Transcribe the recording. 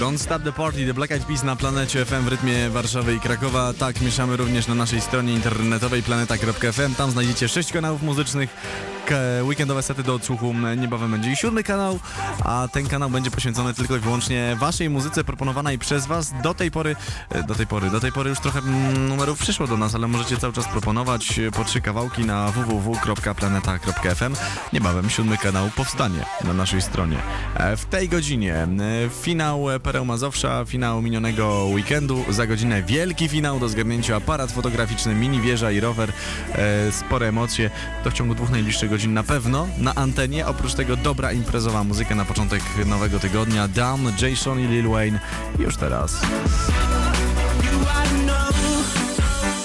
Don't Stop the Party, The Black Eyed Peas na Planecie FM w rytmie Warszawy i Krakowa. Tak, mieszamy również na naszej stronie internetowej planeta.fm. Tam znajdziecie 6 kanałów muzycznych, weekendowe sety do odsłuchu. Niebawem będzie i 7 kanał, a ten kanał będzie poświęcony tylko i wyłącznie waszej muzyce proponowanej przez was. Do tej pory już trochę numerów przyszło do nas, ale możecie cały czas proponować po 3 kawałki na www.planeta.fm. Niebawem 7 kanał powstanie na naszej stronie. W tej godzinie finał Pereł Mazowsza, finał minionego weekendu. Za godzinę wielki finał do zgarnięcia, aparat fotograficzny, mini wieża i rower. Spore emocje. To w ciągu 2 najbliższych godzin na pewno na antenie. Oprócz tego dobra imprezowa muzyka na początek nowego tygodnia. Damn, Jason i Lil Wayne już teraz.